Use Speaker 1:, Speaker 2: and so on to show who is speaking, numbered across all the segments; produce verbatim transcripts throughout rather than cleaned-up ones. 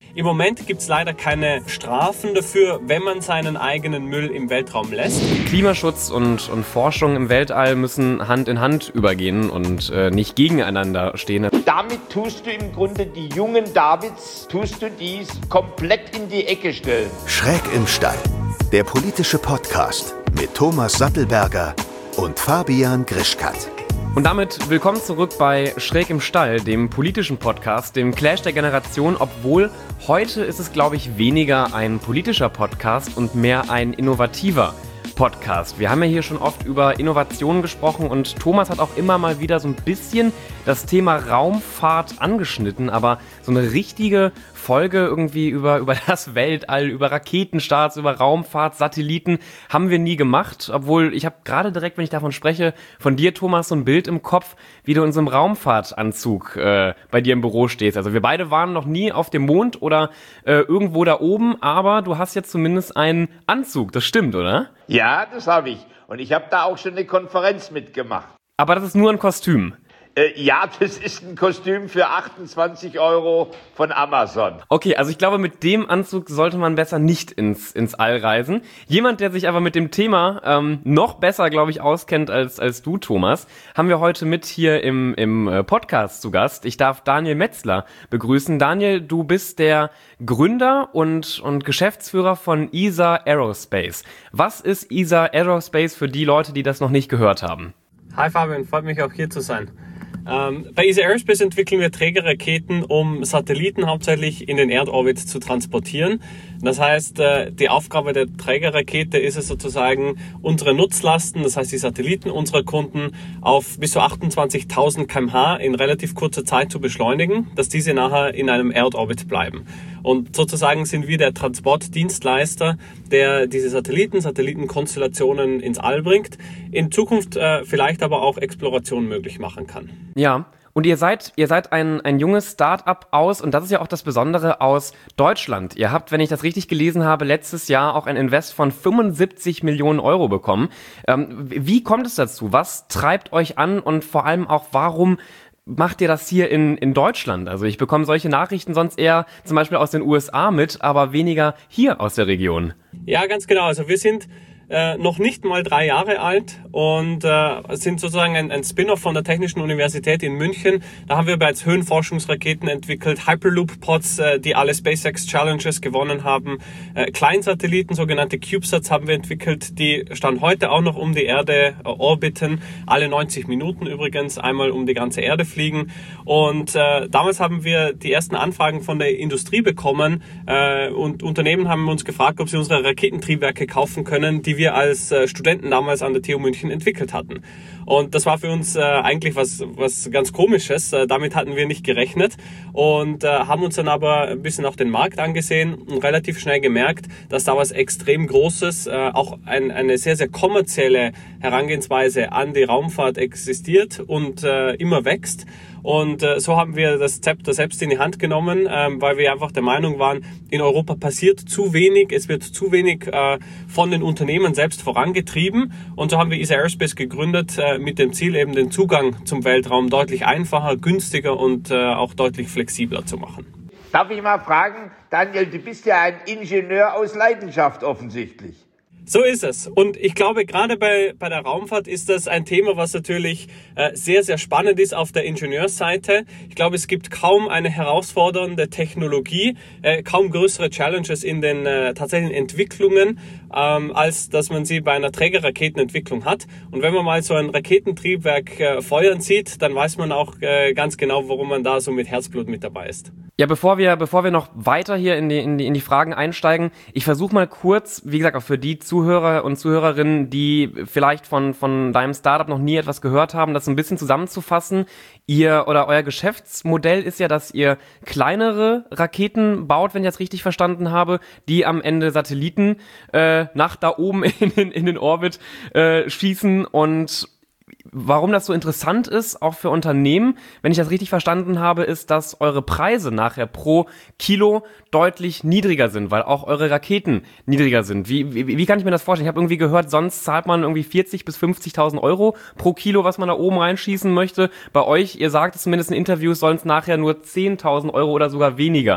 Speaker 1: Im Moment gibt es leider keine Strafen dafür, wenn man seinen eigenen Müll im Weltraum lässt.
Speaker 2: Klimaschutz und, und Forschung im Weltall müssen Hand in Hand übergehen und äh, nicht gegeneinander stehen.
Speaker 3: Damit tust du im Grunde die jungen Davids, tust du dies komplett in die Ecke stellen.
Speaker 4: Schräg im Stall, der politische Podcast mit Thomas Sattelberger und Fabian Grischkat.
Speaker 2: Und damit willkommen zurück bei Schräg im Stall, dem politischen Podcast, dem Clash der Generation, obwohl heute ist es, glaube ich, weniger ein politischer Podcast und mehr ein innovativer Podcast. Wir haben ja hier schon oft über Innovationen gesprochen und Thomas hat auch immer mal wieder so ein bisschen das Thema Raumfahrt angeschnitten, aber so eine richtige Folge irgendwie über, über das Weltall, über Raketenstarts, über Raumfahrt, Satelliten haben wir nie gemacht, obwohl ich habe gerade direkt, wenn ich davon spreche, von dir, Thomas, so ein Bild im Kopf, wie du in so einem Raumfahrtanzug äh, bei dir im Büro stehst. Also wir beide waren noch nie auf dem Mond oder äh, irgendwo da oben, aber du hast jetzt zumindest einen Anzug, das stimmt, oder?
Speaker 3: Ja, das habe ich. Und ich habe da auch schon eine Konferenz mitgemacht.
Speaker 2: Aber das ist nur ein Kostüm.
Speaker 3: Äh, ja, das ist ein Kostüm für achtundzwanzig Euro von Amazon.
Speaker 2: Okay, also ich glaube, mit dem Anzug sollte man besser nicht ins, ins All reisen. Jemand, der sich aber mit dem Thema ähm, noch besser, glaube ich, auskennt als, als du, Thomas, haben wir heute mit hier im, im Podcast zu Gast. Ich darf Daniel Metzler begrüßen. Daniel, du bist der Gründer und, und Geschäftsführer von E S A Aerospace. Was ist E S A Aerospace für die Leute, die das noch nicht gehört haben?
Speaker 1: Hi Fabian, freut mich auch hier zu sein. Ähm, bei E S A Aerospace entwickeln wir Trägerraketen, um Satelliten hauptsächlich in den Erdorbit zu transportieren. Das heißt, äh, die Aufgabe der Trägerrakete ist es sozusagen, unsere Nutzlasten, das heißt die Satelliten unserer Kunden, auf bis zu achtundzwanzigtausend Kilometer pro Stunde in relativ kurzer Zeit zu beschleunigen, dass diese nachher in einem Erdorbit bleiben. Und sozusagen sind wir der Transportdienstleister, der diese Satelliten, Satellitenkonstellationen ins All bringt, in Zukunft äh, vielleicht aber auch Exploration möglich machen kann.
Speaker 2: Ja, und ihr seid, ihr seid ein, ein junges Start-up aus, und das ist ja auch das Besondere, aus Deutschland. Ihr habt, wenn ich das richtig gelesen habe, letztes Jahr auch ein Invest von fünfundsiebzig Millionen Euro bekommen. Ähm, wie kommt es dazu? Was treibt euch an und vor allem auch, warum macht ihr das hier in, in Deutschland? Also ich bekomme solche Nachrichten sonst eher zum Beispiel aus den U S A mit, aber weniger hier aus der Region.
Speaker 1: Ja, ganz genau. Also wir sind äh, noch nicht mal drei Jahre alt und äh, sind sozusagen ein, ein Spin-off von der Technischen Universität in München. Da haben wir bereits Höhenforschungsraketen entwickelt, Hyperloop-Pods, äh, die alle SpaceX Challenges gewonnen haben, äh, Kleinsatelliten, sogenannte CubeSats haben wir entwickelt, die Stand heute auch noch um die Erde äh, orbiten, alle neunzig Minuten übrigens, einmal um die ganze Erde fliegen. Und äh, damals haben wir die ersten Anfragen von der Industrie bekommen äh, und Unternehmen haben uns gefragt, ob sie unsere Raketentriebwerke kaufen können, die wir als äh, Studenten damals an der T U München entwickelt hatten. Und das war für uns äh, eigentlich was was ganz Komisches. Äh, damit hatten wir nicht gerechnet und äh, haben uns dann aber ein bisschen auch den Markt angesehen und relativ schnell gemerkt, dass da was extrem Großes, äh, auch ein, eine sehr, sehr kommerzielle Herangehensweise an die Raumfahrt existiert und äh, immer wächst. Und äh, so haben wir das Zepter selbst in die Hand genommen, ähm, weil wir einfach der Meinung waren, in Europa passiert zu wenig, es wird zu wenig äh, von den Unternehmen selbst vorangetrieben. Und so haben wir E S A Aerospace gegründet äh, mit dem Ziel, eben den Zugang zum Weltraum deutlich einfacher, günstiger und äh, auch deutlich flexibler zu machen.
Speaker 3: Darf ich mal fragen, Daniel, du bist ja ein Ingenieur aus Leidenschaft offensichtlich.
Speaker 1: So ist es. Und ich glaube, gerade bei, bei der Raumfahrt ist das ein Thema, was natürlich äh, sehr, sehr spannend ist auf der Ingenieursseite. Ich glaube, es gibt kaum eine herausfordernde Technologie, äh, kaum größere Challenges in den äh, tatsächlichen Entwicklungen, ähm, als dass man sie bei einer Trägerraketenentwicklung hat. Und wenn man mal so ein Raketentriebwerk äh, feuern sieht, dann weiß man auch äh, ganz genau, warum man da so mit Herzblut mit dabei ist.
Speaker 2: Ja, bevor wir, bevor wir noch weiter hier in die, in die, in die Fragen einsteigen, ich versuche mal kurz, wie gesagt, auch für die Zuhörer und Zuhörerinnen, die vielleicht von, von deinem Startup noch nie etwas gehört haben, das ein bisschen zusammenzufassen. Ihr oder euer Geschäftsmodell ist ja, dass ihr kleinere Raketen baut, wenn ich das richtig verstanden habe, die am Ende Satelliten äh, nach da oben in, in, in den Orbit äh, schießen. Und warum das so interessant ist, auch für Unternehmen, wenn ich das richtig verstanden habe, ist, dass eure Preise nachher pro Kilo deutlich niedriger sind, weil auch eure Raketen niedriger sind. Wie, wie, wie kann ich mir das vorstellen? Ich habe irgendwie gehört, sonst zahlt man irgendwie vierzigtausend bis fünfzigtausend Euro pro Kilo, was man da oben reinschießen möchte. Bei euch, ihr sagt es zumindest in Interviews, sollen es nachher nur zehntausend Euro oder sogar weniger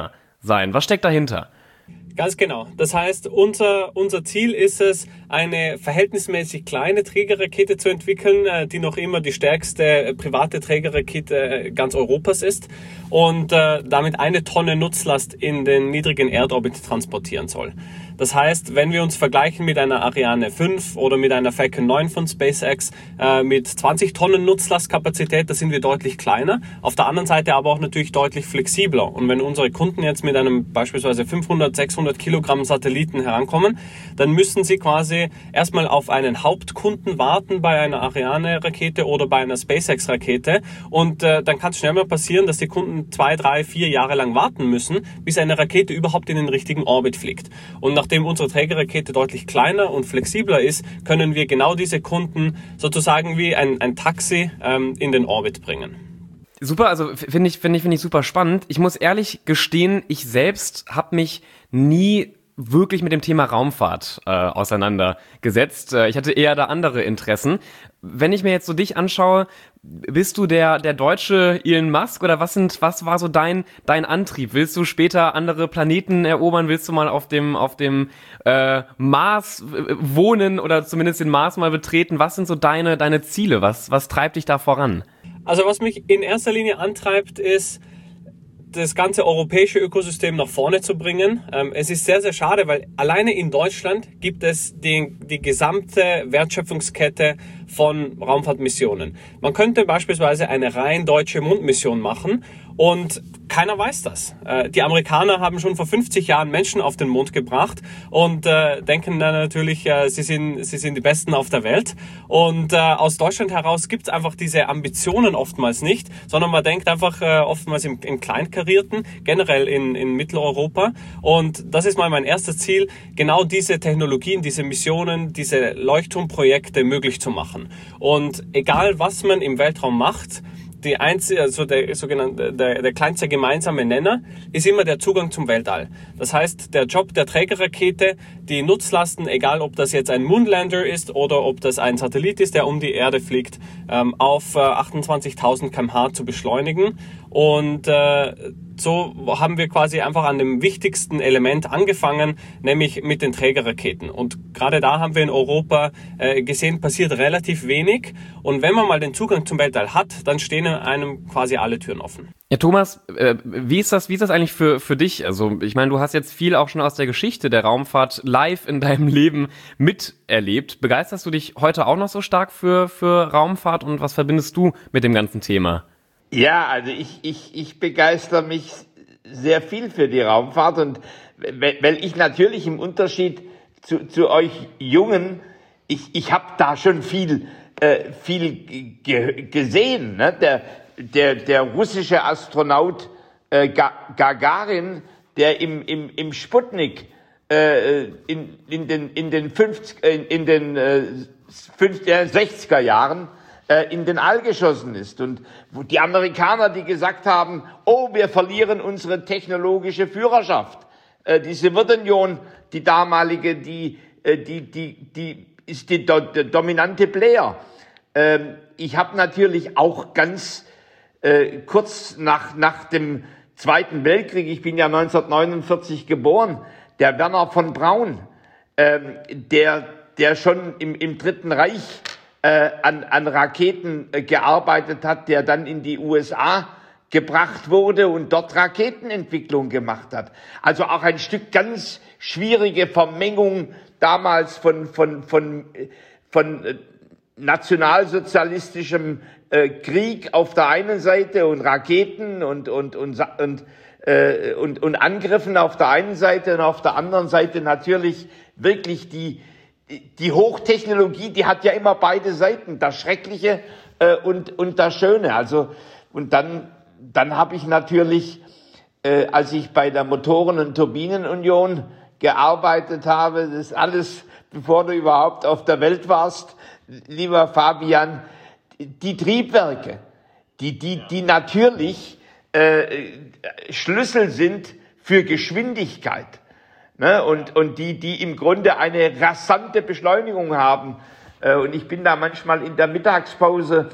Speaker 2: sein. Was steckt dahinter?
Speaker 1: Ganz genau. Das heißt, unser, unser Ziel ist es, eine verhältnismäßig kleine Trägerrakete zu entwickeln, die noch immer die stärkste private Trägerrakete ganz Europas ist und äh, damit eine Tonne Nutzlast in den niedrigen Erdorbit transportieren soll. Das heißt, wenn wir uns vergleichen mit einer Ariane fünf oder mit einer Falcon neun von SpaceX äh, mit zwanzig Tonnen Nutzlastkapazität, da sind wir deutlich kleiner. Auf der anderen Seite aber auch natürlich deutlich flexibler. Und wenn unsere Kunden jetzt mit einem beispielsweise fünfhundert, sechshundert Kilogramm Satelliten herankommen, dann müssen sie quasi erstmal auf einen Hauptkunden warten bei einer Ariane-Rakete oder bei einer SpaceX-Rakete. Und äh, dann kann es schnell mal passieren, dass die Kunden zwei, drei, vier Jahre lang warten müssen, bis eine Rakete überhaupt in den richtigen Orbit fliegt. Und nachdem unsere Trägerrakete deutlich kleiner und flexibler ist, können wir genau diese Kunden sozusagen wie ein, ein Taxi ähm, in den Orbit bringen.
Speaker 2: Super, also finde ich, finde ich, finde ich super spannend. Ich muss ehrlich gestehen, ich selbst habe mich nie wirklich mit dem Thema Raumfahrt äh, auseinandergesetzt. Äh, ich hatte eher da andere Interessen. Wenn ich mir jetzt so dich anschaue, bist du der der deutsche Elon Musk oder was sind was war so dein dein Antrieb? Willst du später andere Planeten erobern? Willst du mal auf dem auf dem äh, Mars wohnen oder zumindest den Mars mal betreten? Was sind so deine deine Ziele? Was was treibt dich da voran?
Speaker 1: Also was mich in erster Linie antreibt, ist das ganze europäische Ökosystem nach vorne zu bringen. Ähm, es ist sehr, sehr schade, weil alleine in Deutschland gibt es die, die gesamte Wertschöpfungskette von Raumfahrtmissionen. Man könnte beispielsweise eine rein deutsche Mondmission machen und keiner weiß das. Äh, die Amerikaner haben schon vor fünfzig Jahren Menschen auf den Mond gebracht und äh, denken dann natürlich, äh, sie sind, sie sind die Besten auf der Welt. Und äh, aus Deutschland heraus gibt es einfach diese Ambitionen oftmals nicht, sondern man denkt einfach äh, oftmals im, im Kleinkarierten, generell in, in Mitteleuropa. Und das ist mal mein erstes Ziel, genau diese Technologien, diese Missionen, diese Leuchtturmprojekte möglich zu machen. Und egal, was man im Weltraum macht, die einzige, also der sogenannte, der, der kleinste gemeinsame Nenner ist immer der Zugang zum Weltall. Das heißt, der Job der Trägerrakete, die Nutzlasten, egal ob das jetzt ein Moonlander ist oder ob das ein Satellit ist, der um die Erde fliegt, ähm, auf äh, achtundzwanzigtausend Kilometer pro Stunde zu beschleunigen. Und äh, so haben wir quasi einfach an dem wichtigsten Element angefangen, nämlich mit den Trägerraketen. Und gerade da haben wir in Europa äh, gesehen, passiert relativ wenig. Und wenn man mal den Zugang zum Weltall hat, dann stehen einem quasi alle Türen offen.
Speaker 2: Ja, Thomas, äh, wie ist das, wie ist das eigentlich für, für dich? Also, ich meine, du hast jetzt viel auch schon aus der Geschichte der Raumfahrt live in deinem Leben miterlebt. Begeisterst du dich heute auch noch so stark für, für Raumfahrt und was verbindest du mit dem ganzen Thema?
Speaker 3: Ja, also ich, ich, ich begeister mich sehr viel für die Raumfahrt und weil ich natürlich im Unterschied zu, zu euch Jungen, ich, ich habe da schon viel, äh, viel ge- gesehen. Ne? Der, der, der russische Astronaut äh, Gagarin, der im, im, im Sputnik äh, in, in den, in den, fünfziger, in den äh, sechziger Jahren in den All geschossen ist. Und die Amerikaner, die gesagt haben, oh, wir verlieren unsere technologische Führerschaft. Äh, die Sowjetunion, die damalige, die, die, die, die ist die, do, der dominante Player. Ähm, ich habe natürlich auch ganz äh, kurz nach, nach dem Zweiten Weltkrieg, ich bin ja neunzehnhundertneunundvierzig geboren, der Werner von Braun, ähm, der, der schon im, im Dritten Reich Äh, an, an Raketen äh, gearbeitet hat, der dann in die U S A gebracht wurde und dort Raketenentwicklung gemacht hat. Also auch ein Stück ganz schwierige Vermengung damals von, von, von, von äh, nationalsozialistischem äh, Krieg auf der einen Seite und Raketen und, und, und, und, äh, und, und Angriffen auf der einen Seite und auf der anderen Seite natürlich wirklich die Die Hochtechnologie, die hat ja immer beide Seiten, das Schreckliche äh, und und das Schöne. Also und dann dann habe ich natürlich, äh, als ich bei der Motoren- und Turbinenunion gearbeitet habe, das alles, bevor du überhaupt auf der Welt warst, lieber Fabian, die Triebwerke, die die die natürlich äh, Schlüssel sind für Geschwindigkeit. Ne, und, und die, die im Grunde eine rasante Beschleunigung haben. Äh, und ich bin da manchmal in der Mittagspause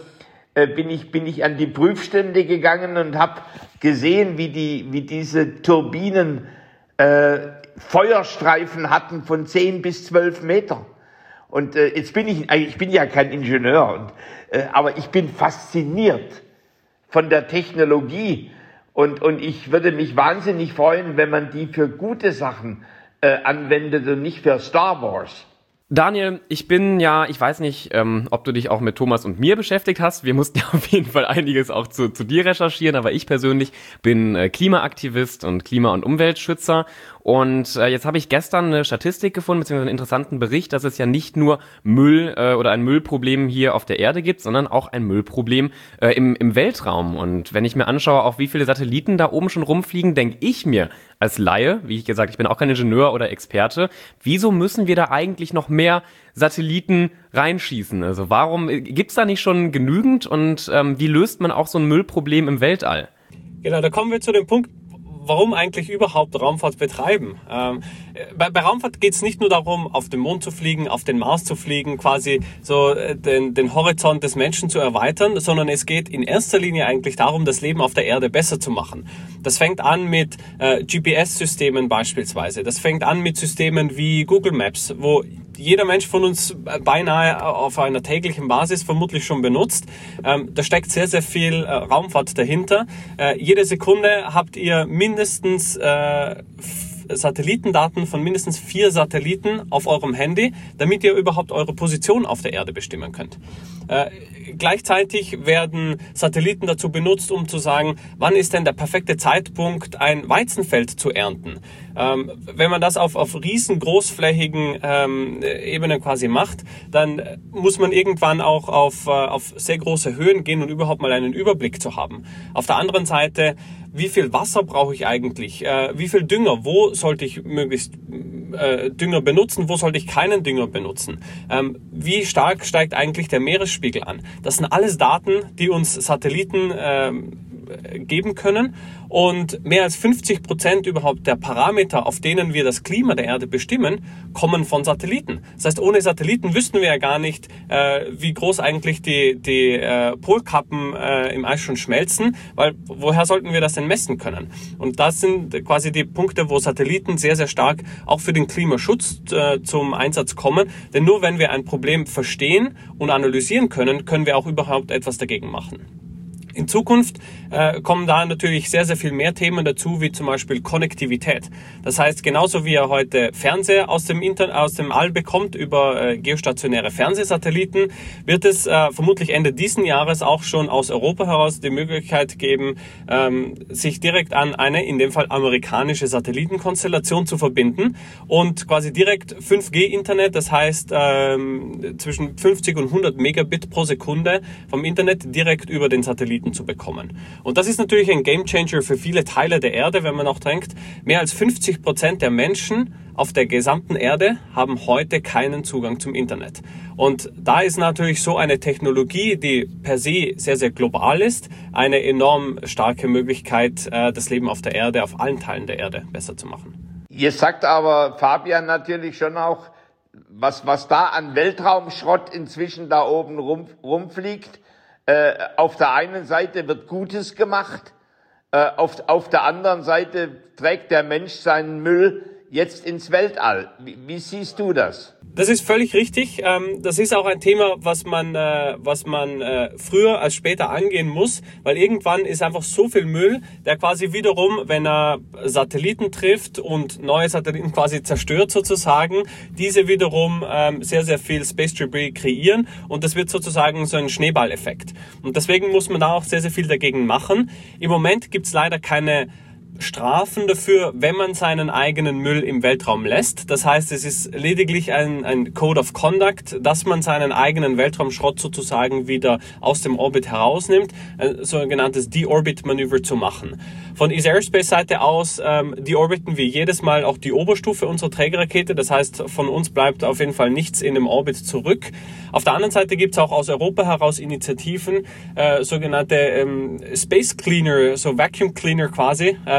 Speaker 3: äh, bin ich, bin ich an die Prüfstände gegangen und habe gesehen, wie die, wie diese Turbinen äh, Feuerstreifen hatten von zehn bis zwölf Meter. Und äh, jetzt bin ich, ich bin ja kein Ingenieur, und, äh, aber ich bin fasziniert von der Technologie, und, und ich würde mich wahnsinnig freuen, wenn man die für gute Sachen äh, anwendet und nicht für Star Wars.
Speaker 2: Daniel, ich bin ja, ich weiß nicht, ähm, ob du dich auch mit Thomas und mir beschäftigt hast. Wir mussten ja auf jeden Fall einiges auch zu, zu dir recherchieren, aber ich persönlich bin äh, Klimaaktivist und Klima- und Umweltschützer. Und äh, jetzt habe ich gestern eine Statistik gefunden, beziehungsweise einen interessanten Bericht, dass es ja nicht nur Müll äh, oder ein Müllproblem hier auf der Erde gibt, sondern auch ein Müllproblem äh, im, im Weltraum. Und wenn ich mir anschaue, auch wie viele Satelliten da oben schon rumfliegen, denke ich mir als Laie, wie ich gesagt, ich bin auch kein Ingenieur oder Experte, wieso müssen wir da eigentlich noch mehr Satelliten reinschießen? Also warum gibt's da nicht schon genügend, und ähm, wie löst man auch so ein Müllproblem im Weltall?
Speaker 1: Genau, da kommen wir zu dem Punkt, warum eigentlich überhaupt Raumfahrt betreiben. Ähm, bei, bei Raumfahrt geht es nicht nur darum, auf den Mond zu fliegen, auf den Mars zu fliegen, quasi so äh, den, den Horizont des Menschen zu erweitern, sondern es geht in erster Linie eigentlich darum, das Leben auf der Erde besser zu machen. Das fängt an mit äh, G P S-Systemen beispielsweise. Das fängt an mit Systemen wie Google Maps, wo jeder Mensch von uns beinahe auf einer täglichen Basis vermutlich schon benutzt. Ähm, da steckt sehr, sehr viel äh, Raumfahrt dahinter. Äh, jede Sekunde habt ihr mindestens äh, Satellitendaten von mindestens vier Satelliten auf eurem Handy, damit ihr überhaupt eure Position auf der Erde bestimmen könnt. Äh, gleichzeitig werden Satelliten dazu benutzt, um zu sagen, wann ist denn der perfekte Zeitpunkt, ein Weizenfeld zu ernten. Ähm, wenn man das auf, auf riesen großflächigen ähm, Ebenen quasi macht, dann muss man irgendwann auch auf, äh, auf sehr große Höhen gehen, um überhaupt mal einen Überblick zu haben. Auf der anderen Seite, wie viel Wasser brauche ich eigentlich? Äh, wie viel Dünger? Wo sollte ich möglichst äh, Dünger benutzen? Wo sollte ich keinen Dünger benutzen? Ähm, wie stark steigt eigentlich der Meeresspiegel an? Das sind alles Daten, die uns Satelliten äh, geben können, und mehr als fünfzig Prozent überhaupt der Parameter, auf denen wir das Klima der Erde bestimmen, kommen von Satelliten. Das heißt, ohne Satelliten wüssten wir ja gar nicht, äh, wie groß eigentlich die, die äh, Polkappen äh, im Eis schon schmelzen, weil woher sollten wir das denn messen können? Und das sind quasi die Punkte, wo Satelliten sehr, sehr stark auch für den Klimaschutz äh, zum Einsatz kommen, denn nur wenn wir ein Problem verstehen und analysieren können, können wir auch überhaupt etwas dagegen machen. In Zukunft äh, kommen da natürlich sehr, sehr viel mehr Themen dazu, wie zum Beispiel Konnektivität. Das heißt, genauso wie ihr heute Fernseher aus dem Internet, aus dem All bekommt über äh, geostationäre Fernsehsatelliten, wird es äh, vermutlich Ende diesen Jahres auch schon aus Europa heraus die Möglichkeit geben, ähm, sich direkt an eine, in dem Fall amerikanische Satellitenkonstellation zu verbinden und quasi direkt fünf G Internet, das heißt ähm, zwischen fünfzig und hundert Megabit pro Sekunde vom Internet direkt über den Satelliten zu bekommen. Und das ist natürlich ein Gamechanger für viele Teile der Erde, wenn man auch denkt, mehr als fünfzig Prozent der Menschen auf der gesamten Erde haben heute keinen Zugang zum Internet. Und da ist natürlich so eine Technologie, die per se sehr, sehr global ist, eine enorm starke Möglichkeit, das Leben auf der Erde, auf allen Teilen der Erde besser zu machen.
Speaker 3: Ihr sagt aber, Fabian, natürlich schon auch, was, was da an Weltraumschrott inzwischen da oben rum, rumfliegt. Äh, auf der einen Seite wird Gutes gemacht, äh, auf, auf der anderen Seite trägt der Mensch seinen Müll jetzt ins Weltall. Wie, wie siehst du das?
Speaker 1: Das ist völlig richtig. Das ist auch ein Thema, was man, was man früher als später angehen muss, weil irgendwann ist einfach so viel Müll, der quasi wiederum, wenn er Satelliten trifft und neue Satelliten quasi zerstört sozusagen, diese wiederum sehr, sehr viel Space Debris kreieren, und das wird sozusagen so ein Schneeballeffekt. Und deswegen muss man da auch sehr, sehr viel dagegen machen. Im Moment gibt es leider keine Strafen dafür, wenn man seinen eigenen Müll im Weltraum lässt. Das heißt, es ist lediglich ein, ein Code of Conduct, dass man seinen eigenen Weltraumschrott sozusagen wieder aus dem Orbit herausnimmt, ein sogenanntes De-Orbit-Manöver zu machen. Von Eze Aerospace Seite aus ähm, de-orbiten wir jedes Mal auch die Oberstufe unserer Trägerrakete. Das heißt, von uns bleibt auf jeden Fall nichts in dem Orbit zurück. Auf der anderen Seite gibt es auch aus Europa heraus Initiativen, äh, sogenannte ähm, Space Cleaner, so Vacuum Cleaner quasi, ähm,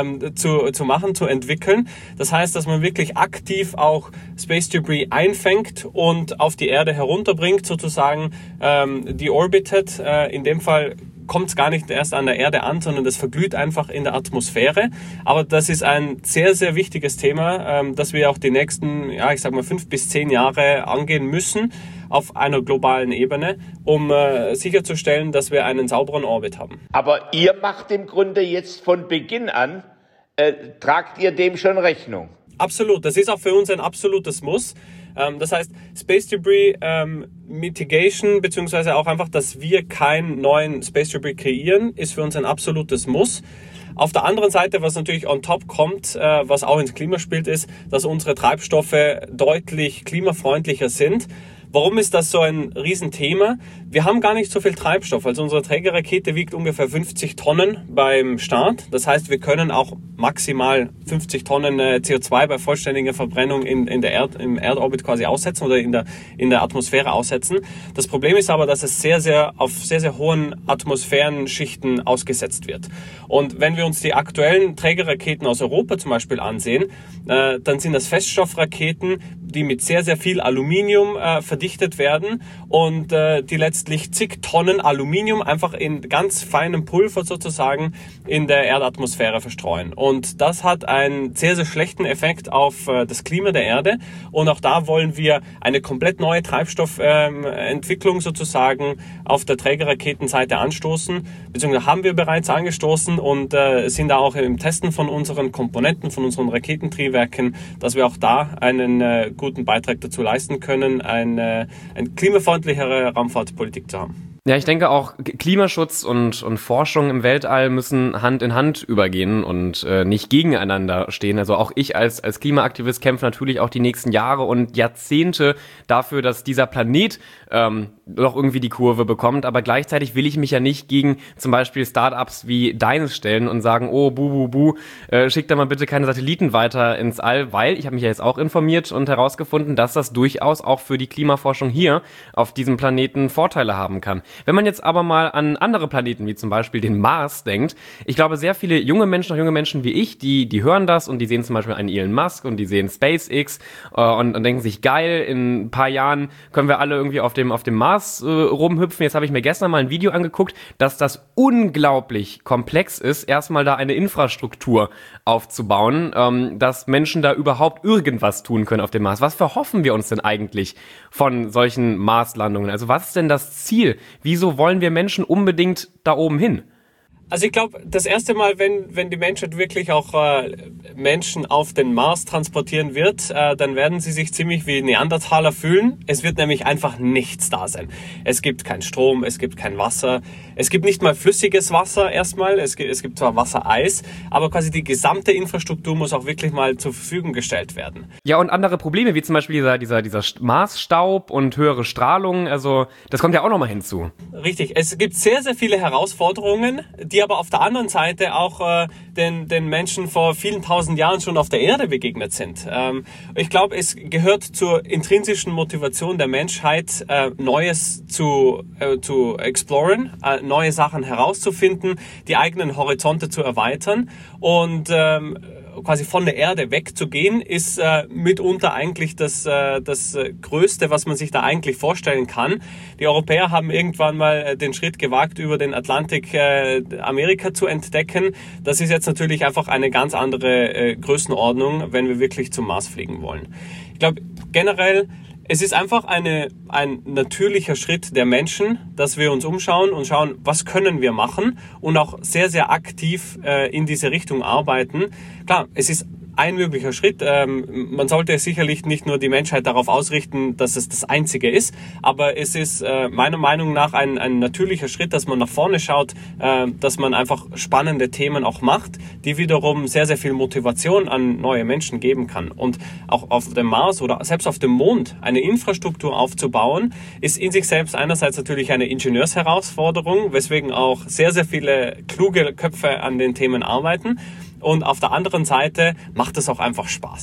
Speaker 1: ähm, zu, zu machen, zu entwickeln. Das heißt, dass man wirklich aktiv auch Space Debris einfängt und auf die Erde herunterbringt, sozusagen ähm, deorbited. Äh, in dem Fall kommt es gar nicht erst an der Erde an, sondern das verglüht einfach in der Atmosphäre. Aber das ist ein sehr, sehr wichtiges Thema, ähm, das wir auch die nächsten, ja, ich sag mal, fünf bis zehn Jahre angehen müssen auf einer globalen Ebene, um äh, sicherzustellen, dass wir einen sauberen Orbit haben.
Speaker 3: Aber ihr macht im Grunde jetzt von Beginn an, äh, tragt ihr dem schon Rechnung?
Speaker 1: Absolut, das ist auch für uns ein absolutes Muss. Das heißt, Space Debris ähm, Mitigation, beziehungsweise auch einfach, dass wir keinen neuen Space Debris kreieren, ist für uns ein absolutes Muss. Auf der anderen Seite, was natürlich on top kommt, äh, was auch ins Klima spielt, ist, dass unsere Treibstoffe deutlich klimafreundlicher sind. Warum ist das so ein Riesenthema? Wir haben gar nicht so viel Treibstoff. Also unsere Trägerrakete wiegt ungefähr fünfzig Tonnen beim Start. Das heißt, wir können auch maximal fünfzig Tonnen C O zwei bei vollständiger Verbrennung in, in der Erd, im Erdorbit quasi aussetzen oder in der, in der Atmosphäre aussetzen. Das Problem ist aber, dass es sehr, sehr auf sehr, sehr hohen Atmosphärenschichten ausgesetzt wird. Und wenn wir uns die aktuellen Trägerraketen aus Europa zum Beispiel ansehen, äh, dann sind das Feststoffraketen, die mit sehr, sehr viel Aluminium äh, verdichtet werden und äh, die letztlich zig Tonnen Aluminium einfach in ganz feinem Pulver sozusagen in der Erdatmosphäre verstreuen. Und das hat einen sehr, sehr schlechten Effekt auf äh, das Klima der Erde. Und auch da wollen wir eine komplett neue Treibstoffentwicklung ähm, sozusagen auf der Trägerraketenseite anstoßen, beziehungsweise haben wir bereits angestoßen und äh, sind da auch im Testen von unseren Komponenten, von unseren Raketentriebwerken, dass wir auch da einen äh, guten Beitrag dazu leisten können, eine, eine klimafreundlichere Raumfahrtpolitik zu haben.
Speaker 2: Ja, ich denke auch, Klimaschutz und, und Forschung im Weltall müssen Hand in Hand übergehen und äh, nicht gegeneinander stehen. Also auch ich als, als Klimaaktivist kämpfe natürlich auch die nächsten Jahre und Jahrzehnte dafür, dass dieser Planet ähm, doch irgendwie die Kurve bekommt. Aber gleichzeitig will ich mich ja nicht gegen zum Beispiel Startups wie deines stellen und sagen, oh, bu, bu, bu, äh, schick da mal bitte keine Satelliten weiter ins All, weil ich habe mich ja jetzt auch informiert und herausgefunden, dass das durchaus auch für die Klimaforschung hier auf diesem Planeten Vorteile haben kann. Wenn man jetzt aber mal an andere Planeten, wie zum Beispiel den Mars, denkt, ich glaube, sehr viele junge Menschen, auch junge Menschen wie ich, die die hören das und die sehen zum Beispiel einen Elon Musk und die sehen SpaceX äh, und, und denken sich, geil, in ein paar Jahren können wir alle irgendwie auf dem, auf dem Mars äh, rumhüpfen. Jetzt habe ich mir gestern mal ein Video angeguckt, dass das unglaublich komplex ist, erstmal da eine Infrastruktur aufzubauen, ähm, dass Menschen da überhaupt irgendwas tun können auf dem Mars. Was verhoffen wir uns denn eigentlich von solchen Marslandungen? Also was ist denn das Ziel? Wieso wollen wir Menschen unbedingt da oben hin?
Speaker 1: Also ich glaube, das erste Mal, wenn wenn die Menschheit wirklich auch äh, Menschen auf den Mars transportieren wird, äh, dann werden sie sich ziemlich wie Neandertaler fühlen. Es wird nämlich einfach nichts da sein. Es gibt keinen Strom, es gibt kein Wasser, es gibt nicht mal flüssiges Wasser erstmal, es gibt, es gibt zwar Wassereis, aber quasi die gesamte Infrastruktur muss auch wirklich mal zur Verfügung gestellt werden.
Speaker 2: Ja, und andere Probleme, wie zum Beispiel dieser, dieser, dieser Marsstaub und höhere Strahlung, also das kommt ja auch nochmal hinzu.
Speaker 1: Richtig, es gibt sehr, sehr viele Herausforderungen, die aber auf der anderen Seite auch äh, den, den Menschen vor vielen tausend Jahren schon auf der Erde begegnet sind. Ähm, ich glaube, es gehört zur intrinsischen Motivation der Menschheit, äh, Neues zu, äh, zu exploren, äh, neue Sachen herauszufinden, die eigenen Horizonte zu erweitern und ähm, quasi von der Erde wegzugehen, ist äh, mitunter eigentlich das, äh, das äh, Größte, was man sich da eigentlich vorstellen kann. Die Europäer haben irgendwann mal äh, den Schritt gewagt, über den Atlantik äh, Amerika zu entdecken. Das ist jetzt natürlich einfach eine ganz andere äh, Größenordnung, wenn wir wirklich zum Mars fliegen wollen. Ich glaube, generell, es ist einfach eine, ein natürlicher Schritt der Menschen, dass wir uns umschauen und schauen, was können wir machen und auch sehr, sehr aktiv äh, in diese Richtung arbeiten. Klar, es ist ein möglicher Schritt. Ähm, man sollte sicherlich nicht nur die Menschheit darauf ausrichten, dass es das Einzige ist, aber es ist äh, meiner Meinung nach ein, ein natürlicher Schritt, dass man nach vorne schaut, äh, dass man einfach spannende Themen auch macht, die wiederum sehr, sehr viel Motivation an neue Menschen geben kann. Und auch auf dem Mars oder selbst auf dem Mond eine Infrastruktur aufzubauen, ist in sich selbst einerseits natürlich eine Ingenieursherausforderung, weswegen auch sehr, sehr viele kluge Köpfe an den Themen arbeiten. Und auf der anderen Seite macht es auch einfach Spaß.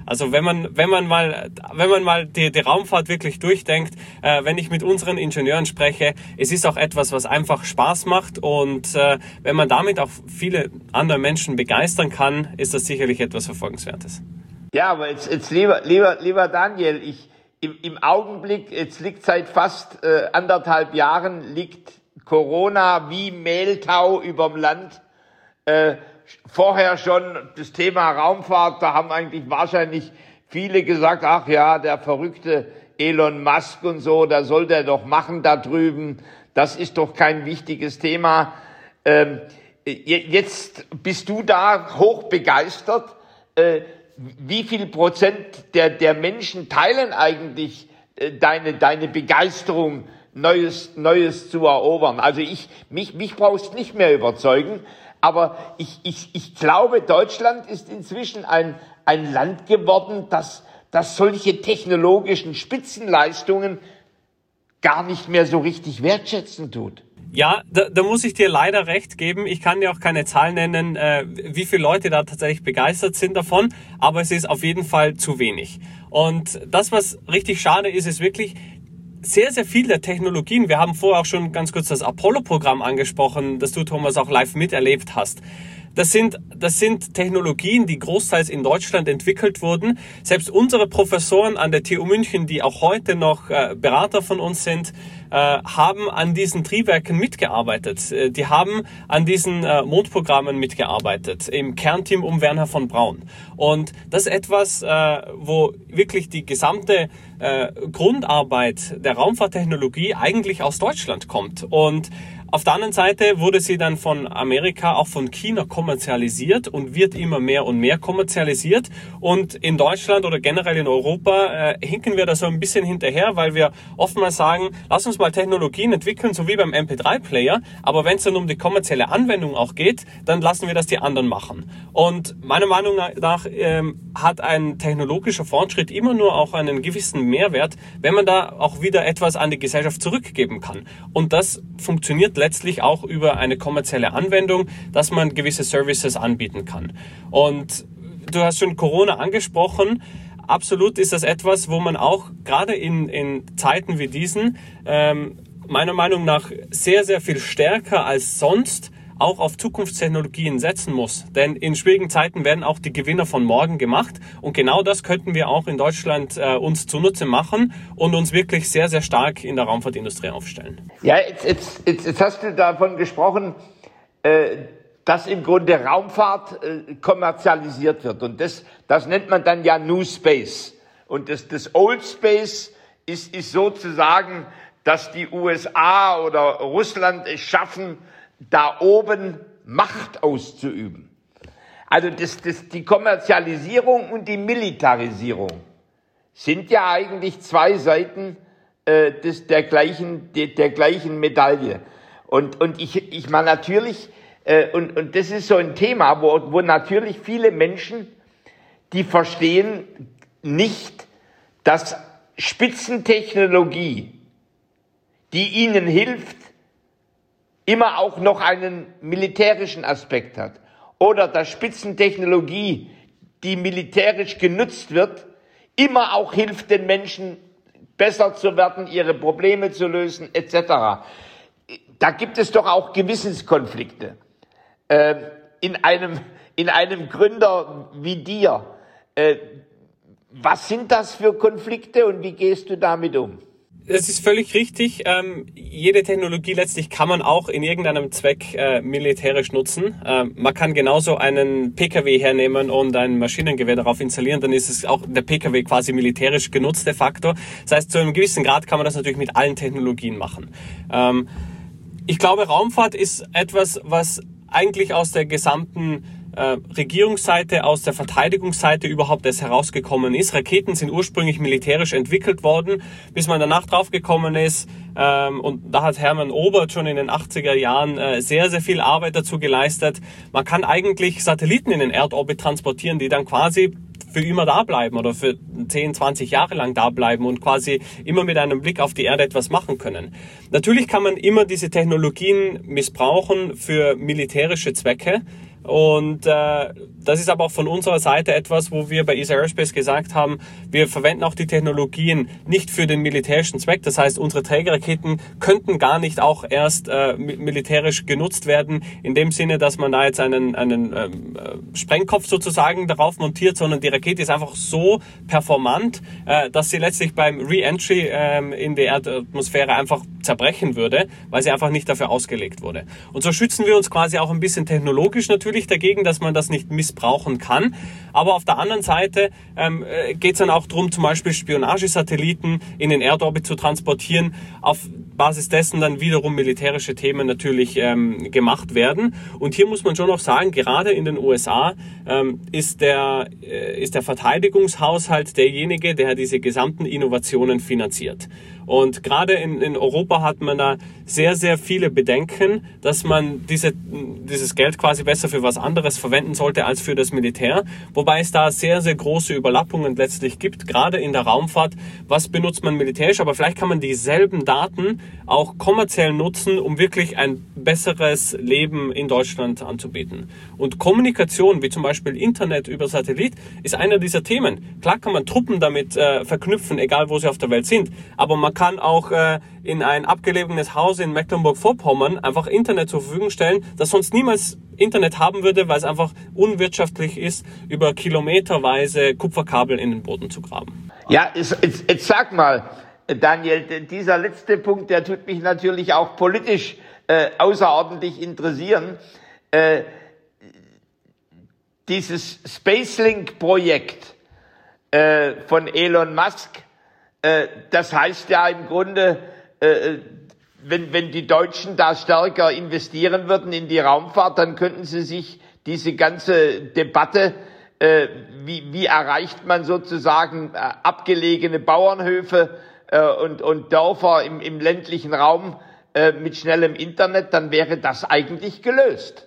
Speaker 1: Also wenn man wenn man mal wenn man mal die, die Raumfahrt wirklich durchdenkt, äh, wenn ich mit unseren Ingenieuren spreche, es ist auch etwas, was einfach Spaß macht und äh, wenn man damit auch viele andere Menschen begeistern kann, ist das sicherlich etwas Verfolgenswertes.
Speaker 3: Ja, aber jetzt, jetzt lieber, lieber, lieber Daniel, ich, im, im Augenblick, jetzt liegt seit fast äh, anderthalb Jahren, liegt Corona wie Mehltau überm Land. Äh, vorher schon das Thema Raumfahrt, da haben eigentlich wahrscheinlich viele gesagt, ach ja, der verrückte Elon Musk und so, da soll der doch machen da drüben, das ist doch kein wichtiges Thema. Ähm, jetzt bist du da hoch begeistert. Äh, Wie viel Prozent der, der Menschen teilen eigentlich äh, deine, deine Begeisterung, Neues, Neues zu erobern? Also ich, mich, mich brauchst nicht mehr überzeugen, aber ich, ich, ich glaube, Deutschland ist inzwischen ein, ein Land geworden, das, das solche technologischen Spitzenleistungen gar nicht mehr so richtig wertschätzen tut.
Speaker 1: Ja, da, da muss ich dir leider recht geben. Ich kann dir auch keine Zahl nennen, äh, wie viele Leute da tatsächlich begeistert sind davon, aber es ist auf jeden Fall zu wenig. Und das, was richtig schade ist, ist wirklich sehr, sehr viel der Technologien. Wir haben vorher auch schon ganz kurz das Apollo-Programm angesprochen, das du, Thomas, auch live miterlebt hast. Das sind, das sind Technologien, die großteils in Deutschland entwickelt wurden. Selbst unsere Professoren an der T U München, die auch heute noch äh, Berater von uns sind, äh, haben an diesen Triebwerken mitgearbeitet. Äh, die haben an diesen äh, Mondprogrammen mitgearbeitet, im Kernteam um Wernher von Braun. Und das ist etwas, äh, wo wirklich die gesamte äh, Grundarbeit der Raumfahrttechnologie eigentlich aus Deutschland kommt. Und auf der anderen Seite wurde sie dann von Amerika, auch von China kommerzialisiert und wird immer mehr und mehr kommerzialisiert. Und in Deutschland oder generell in Europa äh, hinken wir da so ein bisschen hinterher, weil wir oftmals sagen, lass uns mal Technologien entwickeln, so wie beim M P drei Player. Aber wenn es dann um die kommerzielle Anwendung auch geht, dann lassen wir das die anderen machen. Und meiner Meinung nach ähm, hat ein technologischer Fortschritt immer nur auch einen gewissen Mehrwert, wenn man da auch wieder etwas an die Gesellschaft zurückgeben kann. Und das funktioniert letztlich auch über eine kommerzielle Anwendung, dass man gewisse Services anbieten kann. Und du hast schon Corona angesprochen. Absolut ist das etwas, wo man auch gerade in, in Zeiten wie diesen ähm, meiner Meinung nach sehr, sehr viel stärker als sonst auch auf Zukunftstechnologien setzen muss. Denn in schwierigen Zeiten werden auch die Gewinner von morgen gemacht. Und genau das könnten wir auch in Deutschland äh, uns zunutze machen und uns wirklich sehr, sehr stark in der Raumfahrtindustrie aufstellen.
Speaker 3: Ja, jetzt, jetzt, jetzt, jetzt hast du davon gesprochen, äh, dass im Grunde Raumfahrt äh, kommerzialisiert wird. Und das, das nennt man dann ja New Space. Und das, das Old Space ist, ist sozusagen, dass die U S A oder Russland es schaffen, da oben Macht auszuüben. Also das, das, die Kommerzialisierung und die Militarisierung sind ja eigentlich zwei Seiten äh, des, der, gleichen, der, der gleichen Medaille. Und, und ich, ich meine natürlich, äh, und, und das ist so ein Thema, wo, wo natürlich viele Menschen, die verstehen nicht, dass Spitzentechnologie, die ihnen hilft, immer auch noch einen militärischen Aspekt hat. Oder dass Spitzentechnologie, die militärisch genutzt wird, immer auch hilft, den Menschen besser zu werden, ihre Probleme zu lösen, et cetera. Da gibt es doch auch Gewissenskonflikte. Äh, in einem, in einem Gründer wie dir. Äh, was sind das für Konflikte und wie gehst du damit um?
Speaker 1: Das ist völlig richtig. Ähm, jede Technologie letztlich kann man auch in irgendeinem Zweck äh, militärisch nutzen. Ähm, man kann genauso einen P K W hernehmen und ein Maschinengewehr darauf installieren, dann ist es auch der P K W quasi militärisch genutzt de facto. Das heißt, zu einem gewissen Grad kann man das natürlich mit allen Technologien machen. Ähm, ich glaube, Raumfahrt ist etwas, was eigentlich aus der gesamten äh, Regierungsseite, aus der Verteidigungsseite überhaupt erst herausgekommen ist. Raketen sind ursprünglich militärisch entwickelt worden, bis man danach draufgekommen ist. Ähm, und da hat Hermann Obert schon in den achtziger Jahren äh, sehr, sehr viel Arbeit dazu geleistet. Man kann eigentlich Satelliten in den Erdorbit transportieren, die dann quasi für immer da bleiben oder für zehn, zwanzig Jahre lang da bleiben und quasi immer mit einem Blick auf die Erde etwas machen können. Natürlich kann man immer diese Technologien missbrauchen für militärische Zwecke. Und äh, das ist aber auch von unserer Seite etwas, wo wir bei E S A Aerospace gesagt haben, wir verwenden auch die Technologien nicht für den militärischen Zweck. Das heißt, unsere Trägerraketen könnten gar nicht auch erst äh, militärisch genutzt werden, in dem Sinne, dass man da jetzt einen, einen ähm, Sprengkopf sozusagen darauf montiert, sondern die Rakete ist einfach so performant, äh, dass sie letztlich beim Re-Entry ähm, in die Erdatmosphäre einfach zerbrechen würde, weil sie einfach nicht dafür ausgelegt wurde. Und so schützen wir uns quasi auch ein bisschen technologisch natürlich dagegen, dass man das nicht missbrauchen kann. Aber auf der anderen Seite ähm, geht es dann auch darum, zum Beispiel Spionagesatelliten in den Erdorbit zu transportieren, auf Basis dessen dann wiederum militärische Themen natürlich ähm, gemacht werden. Und hier muss man schon noch sagen, gerade in den U S A ähm, ist der, äh, ist der Verteidigungshaushalt derjenige, der diese gesamten Innovationen finanziert. Und gerade in, in Europa hat man da sehr, sehr viele Bedenken, dass man diese, dieses Geld quasi besser für was anderes verwenden sollte als für das Militär. Wobei es da sehr, sehr große Überlappungen letztlich gibt, gerade in der Raumfahrt. Was benutzt man militärisch? Aber vielleicht kann man dieselben Daten auch kommerziell nutzen, um wirklich ein besseres Leben in Deutschland anzubieten. Und Kommunikation, wie zum Beispiel Internet über Satellit, ist einer dieser Themen. Klar kann man Truppen damit äh, verknüpfen, egal wo sie auf der Welt sind. Aber man kann auch äh, in ein abgelegenes Haus in Mecklenburg-Vorpommern einfach Internet zur Verfügung stellen, das sonst niemals Internet haben würde, weil es einfach unwirtschaftlich ist, über kilometerweise Kupferkabel in den Boden zu graben.
Speaker 3: Ja, jetzt, jetzt, jetzt sag mal, Daniel, dieser letzte Punkt, der tut mich natürlich auch politisch äh, außerordentlich interessieren. Äh, dieses Spacelink-Projekt äh, von Elon Musk, äh, das heißt ja im Grunde, äh, wenn, wenn die Deutschen da stärker investieren würden in die Raumfahrt, dann könnten sie sich diese ganze Debatte, äh, wie, wie erreicht man sozusagen äh, abgelegene Bauernhöfe äh, und, und Dörfer im, im ländlichen Raum äh, mit schnellem Internet, dann wäre das eigentlich gelöst.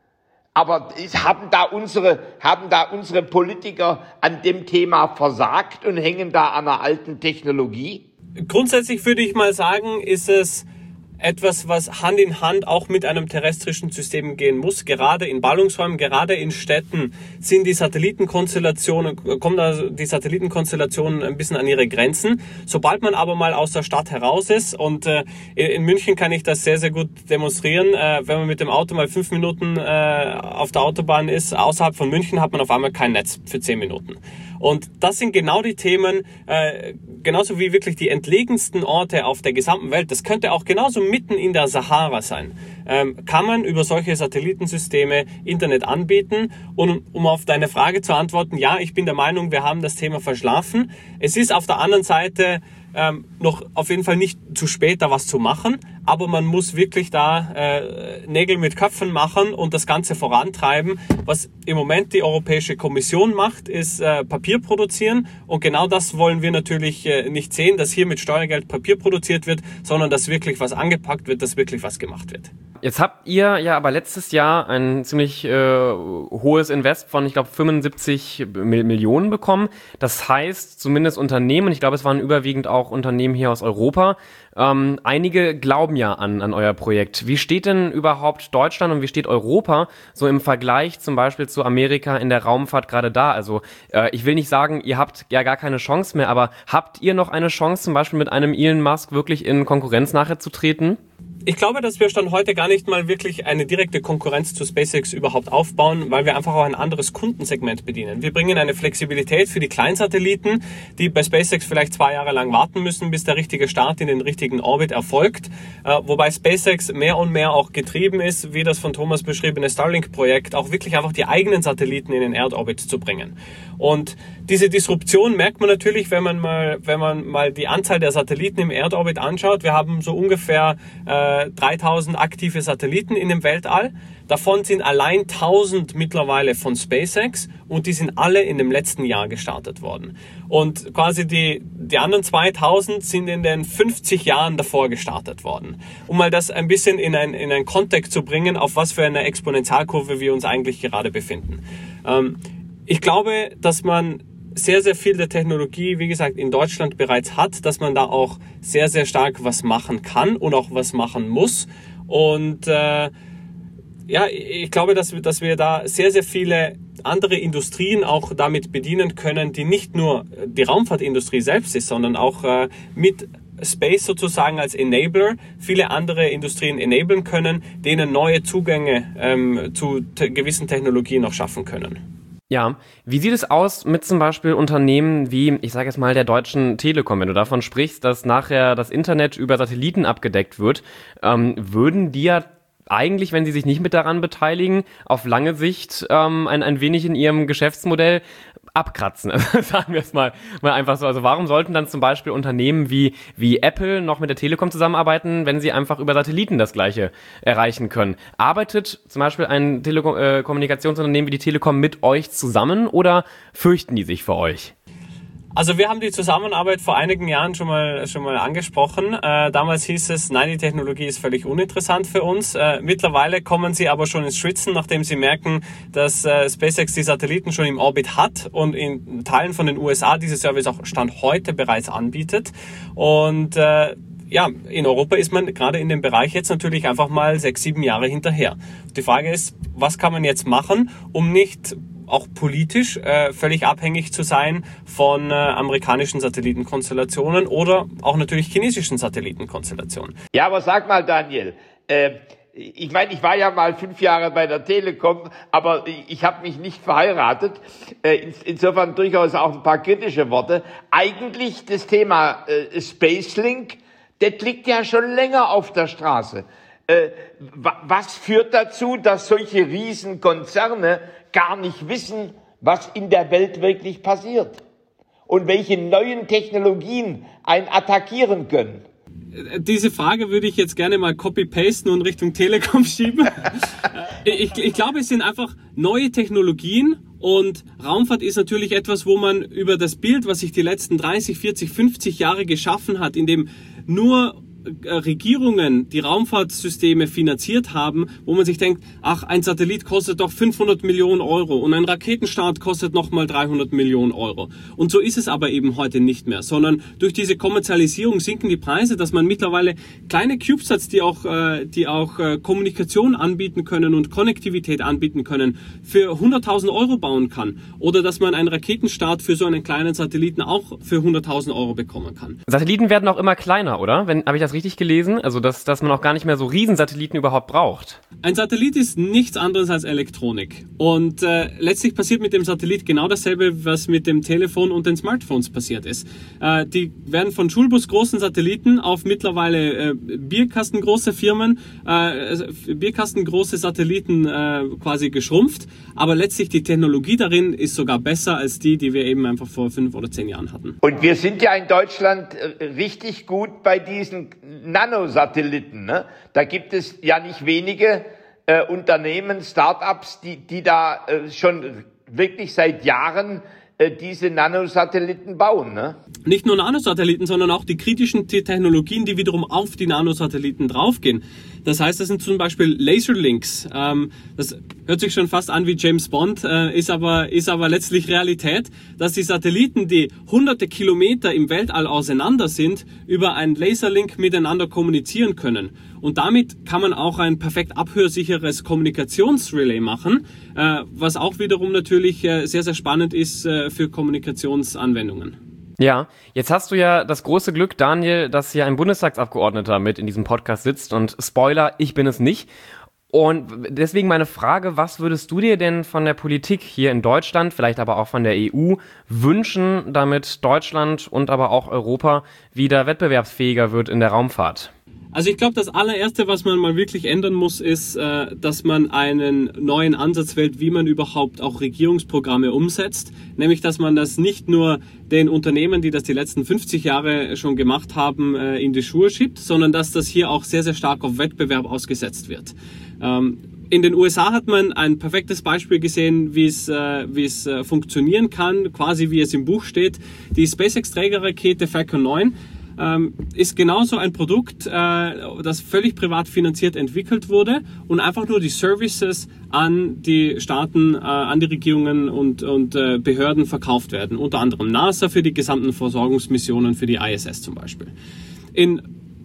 Speaker 3: Aber haben da unsere, haben da unsere Politiker an dem Thema versagt und hängen da an einer alten Technologie?
Speaker 1: Grundsätzlich würde ich mal sagen, ist es etwas, was Hand in Hand auch mit einem terrestrischen System gehen muss. Gerade in Ballungsräumen, gerade in Städten sind die Satellitenkonstellationen, kommen da die Satellitenkonstellationen ein bisschen an ihre Grenzen. Sobald man aber mal aus der Stadt heraus ist, und äh, in München kann ich das sehr, sehr gut demonstrieren, äh, wenn man mit dem Auto mal fünf Minuten äh, auf der Autobahn ist, außerhalb von München hat man auf einmal kein Netz für zehn Minuten. Und das sind genau die Themen, äh, genauso wie wirklich die entlegensten Orte auf der gesamten Welt, das könnte auch genauso mitten in der Sahara sein, ähm, kann man über solche Satellitensysteme Internet anbieten. Und um auf deine Frage zu antworten, ja, ich bin der Meinung, wir haben das Thema verschlafen. Es ist auf der anderen Seite ähm, noch auf jeden Fall nicht zu spät, da was zu machen, aber man muss wirklich da äh, Nägel mit Köpfen machen und das Ganze vorantreiben. Was im Moment die Europäische Kommission macht, ist äh, Papier produzieren, und genau das wollen wir natürlich äh, nicht sehen, dass hier mit Steuergeld Papier produziert wird, sondern dass wirklich was angepackt wird, dass wirklich was gemacht wird.
Speaker 2: Jetzt habt ihr ja aber letztes Jahr ein ziemlich äh, hohes Invest von, ich glaube, fünfundsiebzig Millionen bekommen. Das heißt, zumindest Unternehmen, ich glaube, es waren überwiegend auch Unternehmen hier aus Europa, ähm, einige glauben ja an, an euer Projekt. Wie steht denn überhaupt Deutschland und wie steht Europa so im Vergleich zum Beispiel zu Amerika in der Raumfahrt gerade da? Also äh, ich will nicht sagen, ihr habt ja gar keine Chance mehr, aber habt ihr noch eine Chance, zum Beispiel mit einem Elon Musk wirklich in Konkurrenz nachher zu treten?
Speaker 1: Ich glaube, dass wir Stand heute gar nicht mal wirklich eine direkte Konkurrenz zu SpaceX überhaupt aufbauen, weil wir einfach auch ein anderes Kundensegment bedienen. Wir bringen eine Flexibilität für die Kleinsatelliten, die bei SpaceX vielleicht zwei Jahre lang warten müssen, bis der richtige Start in den richtigen Orbit erfolgt. Äh, wobei SpaceX mehr und mehr auch getrieben ist, wie das von Thomas beschriebene Starlink-Projekt, auch wirklich einfach die eigenen Satelliten in den Erdorbit zu bringen. Und diese Disruption merkt man natürlich, wenn man mal, wenn man mal die Anzahl der Satelliten im Erdorbit anschaut. Wir haben so ungefähr äh, dreitausend aktive Satelliten in dem Weltall. Davon sind allein tausend mittlerweile von SpaceX, und die sind alle in dem letzten Jahr gestartet worden. Und quasi die, die anderen zweitausend sind in den fünfzig Jahren davor gestartet worden. Um mal das ein bisschen in ein, in einen Kontext zu bringen, auf was für eine Exponentialkurve wir uns eigentlich gerade befinden. Ähm, ich glaube, dass man sehr, sehr viel der Technologie, wie gesagt, in Deutschland bereits hat, dass man da auch sehr, sehr stark was machen kann und auch was machen muss. Und äh, ja, ich glaube, dass wir, dass wir da sehr, sehr viele andere Industrien auch damit bedienen können, die nicht nur die Raumfahrtindustrie selbst ist, sondern auch äh, mit Space sozusagen als Enabler viele andere Industrien enablen können, denen neue Zugänge ähm, zu te- gewissen Technologien auch schaffen können.
Speaker 2: Ja, wie sieht es aus mit zum Beispiel Unternehmen wie, ich sage jetzt mal, der Deutschen Telekom, wenn du davon sprichst, dass nachher das Internet über Satelliten abgedeckt wird, ähm, würden die ja eigentlich, wenn sie sich nicht mit daran beteiligen, auf lange Sicht ähm, ein, ein wenig in ihrem Geschäftsmodell abkratzen. Also sagen wir es mal, mal einfach so. Also warum sollten dann zum Beispiel Unternehmen wie, wie Apple noch mit der Telekom zusammenarbeiten, wenn sie einfach über Satelliten das Gleiche erreichen können? Arbeitet zum Beispiel ein Telekom- äh, Kommunikationsunternehmen wie die Telekom mit euch zusammen oder fürchten die sich vor euch?
Speaker 1: Also wir haben die Zusammenarbeit vor einigen Jahren schon mal schon mal angesprochen. Äh, damals hieß es, nein, die Technologie ist völlig uninteressant für uns. Äh, mittlerweile kommen sie aber schon ins Schwitzen, nachdem sie merken, dass äh, SpaceX die Satelliten schon im Orbit hat und in Teilen von den U S A diese Service auch Stand heute bereits anbietet. Und äh, ja, in Europa ist man gerade in dem Bereich jetzt natürlich einfach mal sechs, sieben Jahre hinterher. Die Frage ist, was kann man jetzt machen, um nicht auch politisch äh, völlig abhängig zu sein von äh, amerikanischen Satellitenkonstellationen oder auch natürlich chinesischen Satellitenkonstellationen.
Speaker 3: Ja, aber sag mal, Daniel, äh, ich meine, ich war ja mal fünf Jahre bei der Telekom, aber ich habe mich nicht verheiratet. Äh, in, insofern durchaus auch ein paar kritische Worte. Eigentlich das Thema äh, Spacelink, das liegt ja schon länger auf der Straße. Äh, was führt dazu, dass solche Riesenkonzerne gar nicht wissen, was in der Welt wirklich passiert und welche neuen Technologien einen attackieren können?
Speaker 1: Diese Frage würde ich jetzt gerne mal copy-pasten und Richtung Telekom schieben. ich, ich glaube, es sind einfach neue Technologien und Raumfahrt ist natürlich etwas, wo man über das Bild, was sich die letzten dreißig, vierzig, fünfzig Jahre geschaffen hat, in dem nur Regierungen die Raumfahrtsysteme finanziert haben, wo man sich denkt, ach, ein Satellit kostet doch fünfhundert Millionen Euro und ein Raketenstart kostet nochmal dreihundert Millionen Euro. Und so ist es aber eben heute nicht mehr, sondern durch diese Kommerzialisierung sinken die Preise, dass man mittlerweile kleine CubeSats, die auch, äh, die auch äh, Kommunikation anbieten können und Konnektivität anbieten können, für hunderttausend Euro bauen kann. Oder dass man einen Raketenstart für so einen kleinen Satelliten auch für hunderttausend Euro bekommen kann.
Speaker 2: Satelliten werden auch immer kleiner, oder? Wenn, habe ich das richtig gelesen? Also, dass, dass man auch gar nicht mehr so Riesensatelliten überhaupt braucht.
Speaker 1: Ein Satellit ist nichts anderes als Elektronik. Und äh, letztlich passiert mit dem Satellit genau dasselbe, was mit dem Telefon und den Smartphones passiert ist. Äh, die werden von schulbusgroßen Satelliten auf mittlerweile äh, bierkastengroße Firmen, äh, bierkastengroße Satelliten äh, quasi geschrumpft. Aber letztlich die Technologie darin ist sogar besser als die, die wir eben einfach vor fünf oder zehn Jahren hatten.
Speaker 3: Und wir sind ja in Deutschland äh, richtig gut bei diesen Nanosatelliten, ne? Da gibt es ja nicht wenige äh, Unternehmen, Start-ups, die, die da äh, schon wirklich seit Jahren äh, diese Nanosatelliten bauen, ne?
Speaker 1: Nicht nur Nanosatelliten, sondern auch die kritischen Technologien, die wiederum auf die Nanosatelliten draufgehen. Das heißt, das sind zum Beispiel Laserlinks. Ähm, das hört sich schon fast an wie James Bond, äh, ist aber ist aber letztlich Realität, dass die Satelliten, die hunderte Kilometer im Weltall auseinander sind, über einen Laserlink miteinander kommunizieren können. Und damit kann man auch ein perfekt abhörsicheres Kommunikationsrelay machen, äh, was auch wiederum natürlich äh, sehr, sehr spannend ist äh, für Kommunikationsanwendungen.
Speaker 2: Ja, jetzt hast du ja das große Glück, Daniel, dass hier ein Bundestagsabgeordneter mit in diesem Podcast sitzt und Spoiler, ich bin es nicht. Und deswegen meine Frage, was würdest du dir denn von der Politik hier in Deutschland, vielleicht aber auch von der E U, wünschen, damit Deutschland und aber auch Europa wieder wettbewerbsfähiger wird in der Raumfahrt?
Speaker 1: Also ich glaube, das allererste, was man mal wirklich ändern muss, ist, äh, dass man einen neuen Ansatz wählt, wie man überhaupt auch Regierungsprogramme umsetzt. Nämlich, dass man das nicht nur den Unternehmen, die das die letzten fünfzig Jahre schon gemacht haben, äh, in die Schuhe schiebt, sondern dass das hier auch sehr, sehr stark auf Wettbewerb ausgesetzt wird. Ähm, in den U S A hat man ein perfektes Beispiel gesehen, wie es, äh, wie es äh, funktionieren kann, quasi wie es im Buch steht. Die SpaceX-Trägerrakete Falcon neun ähm, ist genauso ein Produkt, äh, das völlig privat finanziert entwickelt wurde und einfach nur die Services an die Staaten, äh, an die Regierungen und, und äh, Behörden verkauft werden. Unter anderem NASA für die gesamten Versorgungsmissionen für die I S S zum Beispiel. In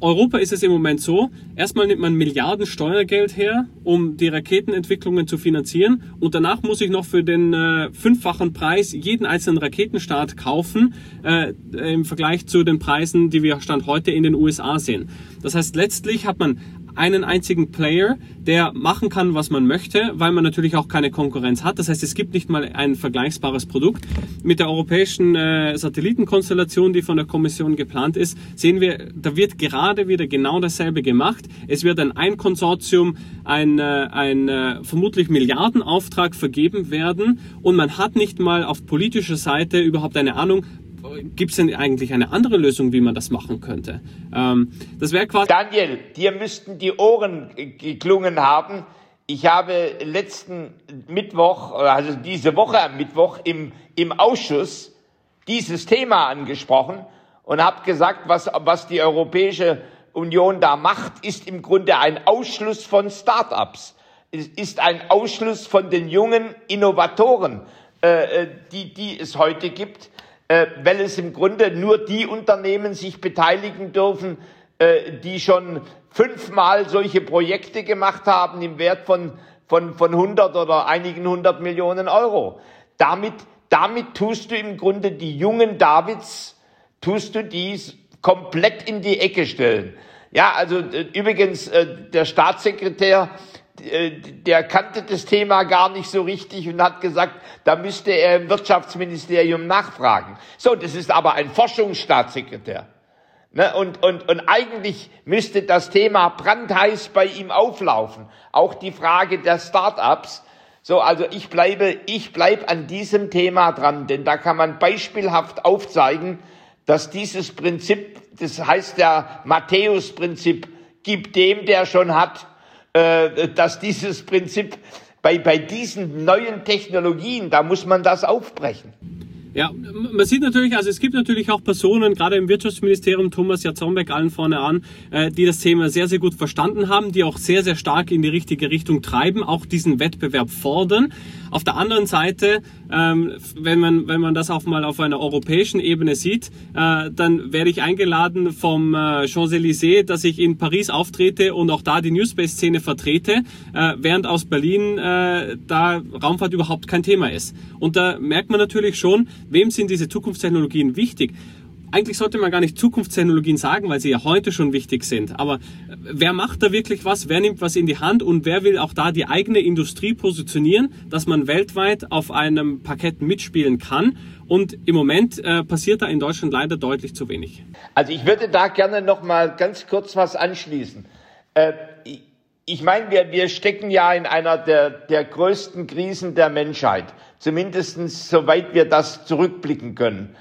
Speaker 1: Europa ist es im Moment so, erstmal nimmt man Milliarden Steuergeld her, um die Raketenentwicklungen zu finanzieren, und danach muss ich noch für den äh, fünffachen Preis jeden einzelnen Raketenstart kaufen, äh, im Vergleich zu den Preisen, die wir Stand heute in den U S A sehen. Das heißt, letztlich hat man einen einzigen Player, der machen kann, was man möchte, weil man natürlich auch keine Konkurrenz hat. Das heißt, es gibt nicht mal ein vergleichbares Produkt. Mit der europäischen äh, Satellitenkonstellation, die von der Kommission geplant ist, sehen wir, da wird gerade wieder genau dasselbe gemacht. Es wird ein Ein-Konsortium, ein, äh, ein äh, vermutlich Milliardenauftrag vergeben werden, und man hat nicht mal auf politischer Seite überhaupt eine Ahnung, gibt es denn eigentlich eine andere Lösung, wie man das machen könnte? Ähm, das wäre quasi...
Speaker 3: Daniel, dir müssten die Ohren geklungen haben. Ich habe letzten Mittwoch, also diese Woche am Mittwoch im, im Ausschuss dieses Thema angesprochen und habe gesagt, was, was die Europäische Union da macht, ist im Grunde ein Ausschluss von Start-ups. Es ist ein Ausschluss von den jungen Innovatoren, äh, die, die es heute gibt, äh, weil es im Grunde nur die Unternehmen sich beteiligen dürfen, äh, die schon fünfmal solche Projekte gemacht haben im Wert von, von, von hundert oder einigen hundert Millionen Euro. Damit, damit tust du im Grunde die jungen Davids, tust du dies komplett in die Ecke stellen. Ja, also äh, übrigens, äh, der Staatssekretär, äh, der kannte das Thema gar nicht so richtig und hat gesagt, da müsste er im Wirtschaftsministerium nachfragen. So, das ist aber ein Forschungsstaatssekretär. Ne, und, und, und eigentlich müsste das Thema brandheiß bei ihm auflaufen. Auch die Frage der Start-ups. So, also ich bleibe, ich bleib an diesem Thema dran, denn da kann man beispielhaft aufzeigen, dass dieses Prinzip, das heißt der Matthäus-Prinzip, gibt dem, der schon hat, äh, dass dieses Prinzip bei, bei diesen neuen Technologien, da muss man das aufbrechen.
Speaker 1: Ja, man sieht natürlich, also es gibt natürlich auch Personen, gerade im Wirtschaftsministerium, Thomas Jatzombeck allen vorne an, äh, die das Thema sehr, sehr gut verstanden haben, die auch sehr, sehr stark in die richtige Richtung treiben, auch diesen Wettbewerb fordern. Auf der anderen Seite, ähm, wenn man wenn man das auch mal auf einer europäischen Ebene sieht, äh, dann werde ich eingeladen vom äh, Champs-Élysées, dass ich in Paris auftrete und auch da die New Space-Szene vertrete, äh, während aus Berlin äh, da Raumfahrt überhaupt kein Thema ist. Und da merkt man natürlich schon, wem sind diese Zukunftstechnologien wichtig? Eigentlich sollte man gar nicht Zukunftstechnologien sagen, weil sie ja heute schon wichtig sind. Aber wer macht da wirklich was? Wer nimmt was in die Hand? Und wer will auch da die eigene Industrie positionieren, dass man weltweit auf einem Parkett mitspielen kann? Und im Moment äh, passiert da in Deutschland leider deutlich zu wenig.
Speaker 3: Also ich würde da gerne noch mal ganz kurz was anschließen. Äh, ich ich meine, wir, wir stecken ja in einer der, der größten Krisen der Menschheit. Zumindest soweit wir das zurückblicken können.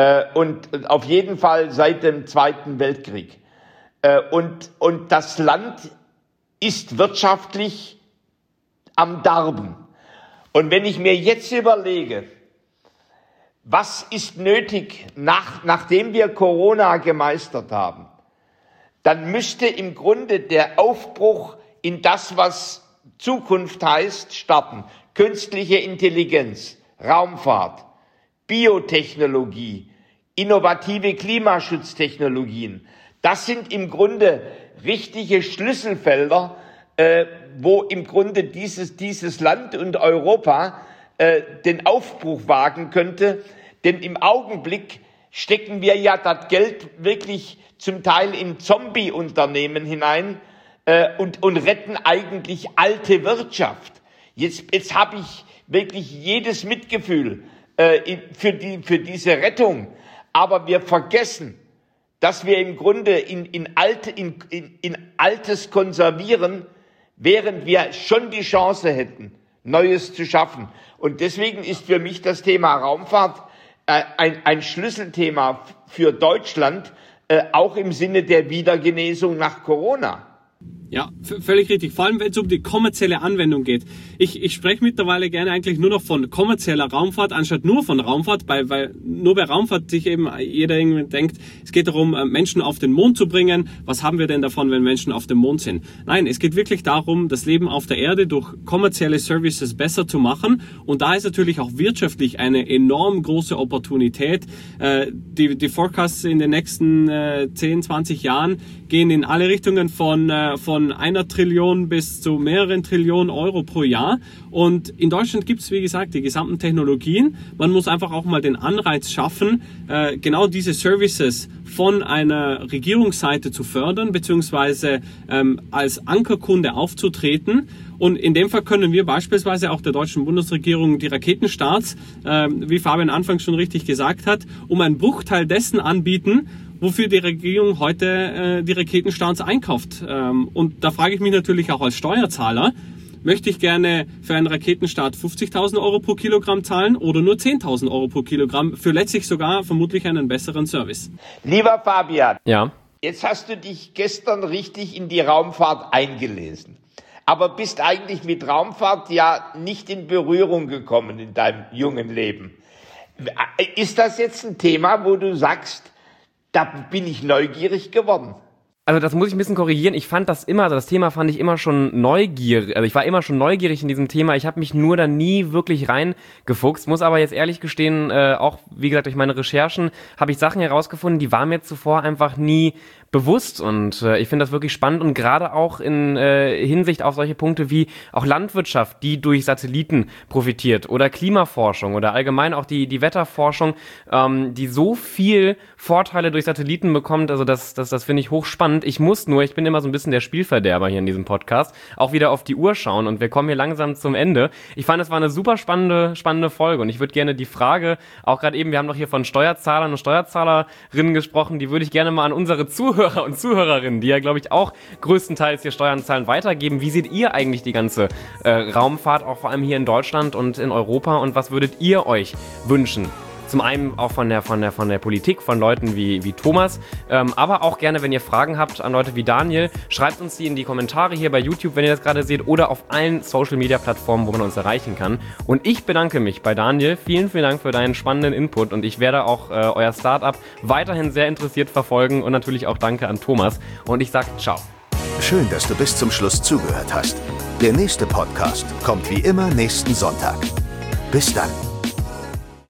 Speaker 3: Und auf jeden Fall seit dem Zweiten Weltkrieg. Und, und das Land ist wirtschaftlich am Darben. Und wenn ich mir jetzt überlege, was ist nötig, nach, nachdem wir Corona gemeistert haben, dann müsste im Grunde der Aufbruch in das, was Zukunft heißt, starten. Künstliche Intelligenz, Raumfahrt, Biotechnologie, innovative Klimaschutztechnologien. Das sind im Grunde richtige Schlüsselfelder, äh, wo im Grunde dieses, dieses Land und Europa äh, den Aufbruch wagen könnte. Denn im Augenblick stecken wir ja das Geld wirklich zum Teil in Zombie-Unternehmen hinein äh, und, und retten eigentlich alte Wirtschaft. Jetzt, jetzt habe ich wirklich jedes Mitgefühl für die, für diese Rettung. Aber wir vergessen, dass wir im Grunde in, in, alte, in, in, in Altes konservieren, während wir schon die Chance hätten, Neues zu schaffen. Und deswegen ist für mich das Thema Raumfahrt äh, ein, ein Schlüsselthema für Deutschland, äh, auch im Sinne der Wiedergenesung nach Corona.
Speaker 1: Ja, v- völlig richtig. Vor allem, wenn es um die kommerzielle Anwendung geht. Ich, ich spreche mittlerweile gerne eigentlich nur noch von kommerzieller Raumfahrt, anstatt nur von Raumfahrt, weil, weil nur bei Raumfahrt sich eben jeder irgendwie denkt, es geht darum, Menschen auf den Mond zu bringen. Was haben wir denn davon, wenn Menschen auf dem Mond sind? Nein, es geht wirklich darum, das Leben auf der Erde durch kommerzielle Services besser zu machen. Und da ist natürlich auch wirtschaftlich eine enorm große Opportunität. Äh, die, die Forecasts in den nächsten äh, zehn, zwanzig Jahren gehen in alle Richtungen von, äh, von von einer Trillion bis zu mehreren Trillionen Euro pro Jahr. Und in Deutschland gibt es, wie gesagt, die gesamten Technologien. Man muss einfach auch mal den Anreiz schaffen, äh, genau diese Services von einer Regierungsseite zu fördern, beziehungsweise ähm, als Ankerkunde aufzutreten. Und in dem Fall können wir beispielsweise auch der deutschen Bundesregierung die Raketenstarts, äh, wie Fabian anfangs schon richtig gesagt hat, um einen Bruchteil dessen anbieten, wofür die Regierung heute äh, die Raketenstarts einkauft. Ähm, und da frage ich mich natürlich auch als Steuerzahler, möchte ich gerne für einen Raketenstart fünfzigtausend Euro pro Kilogramm zahlen oder nur zehntausend Euro pro Kilogramm für letztlich sogar vermutlich einen besseren Service?
Speaker 3: Lieber Fabian,
Speaker 2: ja.
Speaker 3: Jetzt hast du dich gestern richtig in die Raumfahrt eingelesen, aber bist eigentlich mit Raumfahrt ja nicht in Berührung gekommen in deinem jungen Leben. Ist das jetzt ein Thema, wo du sagst, da bin ich neugierig geworden?
Speaker 2: Also das muss ich ein bisschen korrigieren. Ich fand das immer, also das Thema fand ich immer schon neugierig. Also ich war immer schon neugierig in diesem Thema. Ich habe mich nur da nie wirklich reingefuchst. Muss aber jetzt ehrlich gestehen, äh, auch wie gesagt durch meine Recherchen habe ich Sachen herausgefunden, die waren mir zuvor einfach nie bewusst. Und äh, ich finde das wirklich spannend und gerade auch in äh, Hinsicht auf solche Punkte wie auch Landwirtschaft, die durch Satelliten profitiert oder Klimaforschung oder allgemein auch die die Wetterforschung, ähm, die so viel Vorteile durch Satelliten bekommt. Also das das das finde ich hochspannend. Ich muss nur, ich bin immer so ein bisschen der Spielverderber hier in diesem Podcast, auch wieder auf die Uhr schauen und wir kommen hier langsam zum Ende. Ich fand, es war eine super spannende, spannende Folge und ich würde gerne die Frage, auch gerade eben, wir haben noch hier von Steuerzahlern und Steuerzahlerinnen gesprochen, die würde ich gerne mal an unsere Zuhörer und Zuhörerinnen, die ja, glaube ich, auch größtenteils hier Steuern zahlen, weitergeben. Wie seht ihr eigentlich die ganze äh, Raumfahrt, auch vor allem hier in Deutschland und in Europa und was würdet ihr euch wünschen? Zum einen auch von der, von der, von der Politik, von Leuten wie, wie Thomas, ähm, aber auch gerne, wenn ihr Fragen habt an Leute wie Daniel, schreibt uns die in die Kommentare hier bei YouTube, wenn ihr das gerade seht, oder auf allen Social-Media-Plattformen, wo man uns erreichen kann. Und ich bedanke mich bei Daniel. Vielen, vielen Dank für deinen spannenden Input und ich werde auch äh, euer Startup weiterhin sehr interessiert verfolgen und natürlich auch danke an Thomas. Und ich sage ciao.
Speaker 4: Schön, dass du bis zum Schluss zugehört hast. Der nächste Podcast kommt wie immer nächsten Sonntag. Bis dann.